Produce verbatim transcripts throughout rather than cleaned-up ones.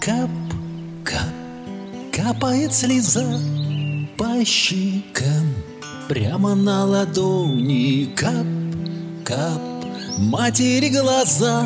Кап, кап, капает слеза по щекам, прямо на ладони. Кап, кап, матери глаза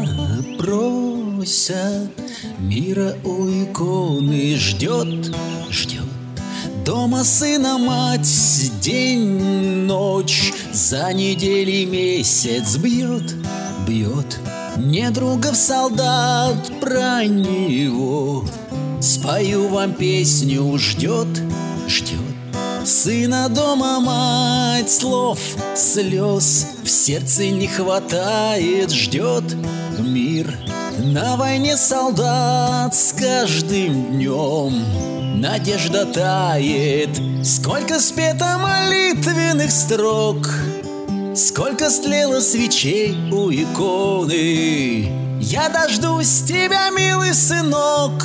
просят мира у иконы. Ждет, ждет дома сына мать день, ночь, за недели месяц бьет, бьет недругов солдат про него. Спою вам песню, ждет, ждет сына дома мать. Слов, слез в сердце не хватает. Ждет мир на войне солдат. С каждым днем надежда тает. Сколько спето молитвенных строк, сколько стлело свечей у иконы. Я дождусь тебя, милый сынок,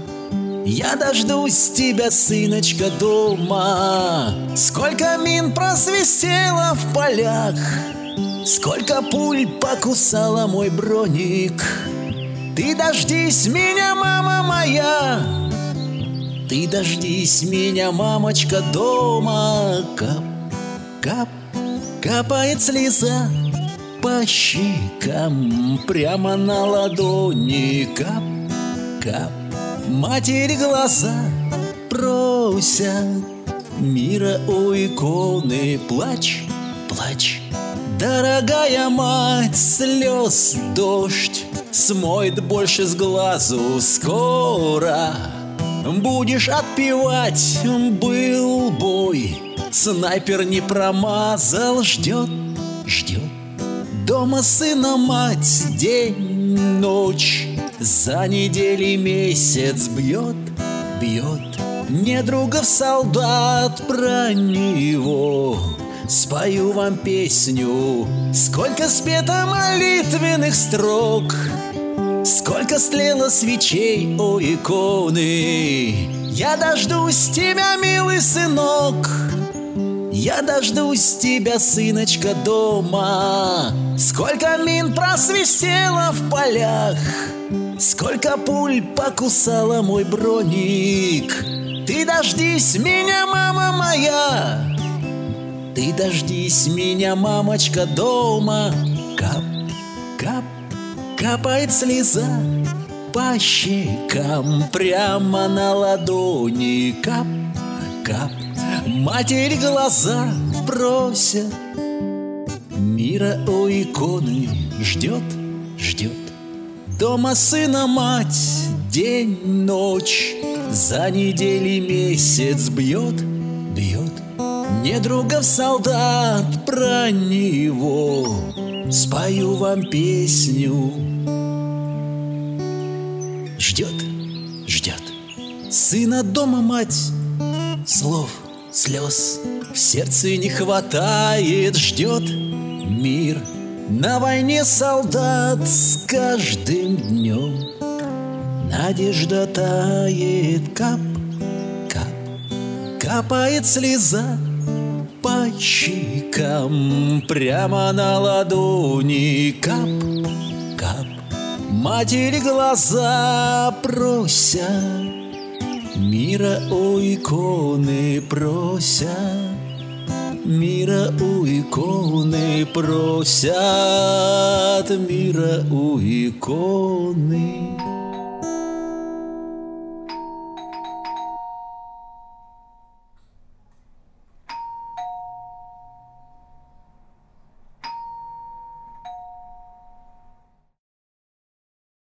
я дождусь тебя, сыночка, дома. Сколько мин просвистело в полях, сколько пуль покусала мой броник. Ты дождись меня, мама моя, ты дождись меня, мамочка, дома. Кап, кап, капает слеза по щекам, прямо на ладони. Кап, кап, матери глаза просят мира у иконы. Плачь, плачь, дорогая мать, слез дождь смоет больше с глазу. Скоро будешь отпевать, был бой, снайпер не промазал. Ждет, ждет дома сына мать день, ночь, за недели месяц бьет, бьет недругов солдат про него. Спою вам песню, сколько спето молитвенных строк, сколько стлело свечей у иконы. Я дождусь тебя, милый сынок, я дождусь тебя, сыночка, дома. Сколько мин просвистело в полях, сколько пуль покусала мой броник. Ты дождись меня, мама моя, ты дождись меня, мамочка, дома. Кап, кап, капает слеза по щекам, прямо на ладони. Кап, кап, матери глаза просят мира у иконы. Ждет, ждет дома сына мать день, ночь, за недели месяц бьет, бьет недругов солдат про него. Спою вам песню. Ждет, ждет сына дома мать, слов, слез в сердце не хватает. Ждет мир на войне солдат. С каждым днем надежда тает. Кап, кап, капает слеза по щекам, прямо на ладони. Кап, кап, матери глаза просят мира у иконы. Просят мира у иконы. Просят мира у иконы.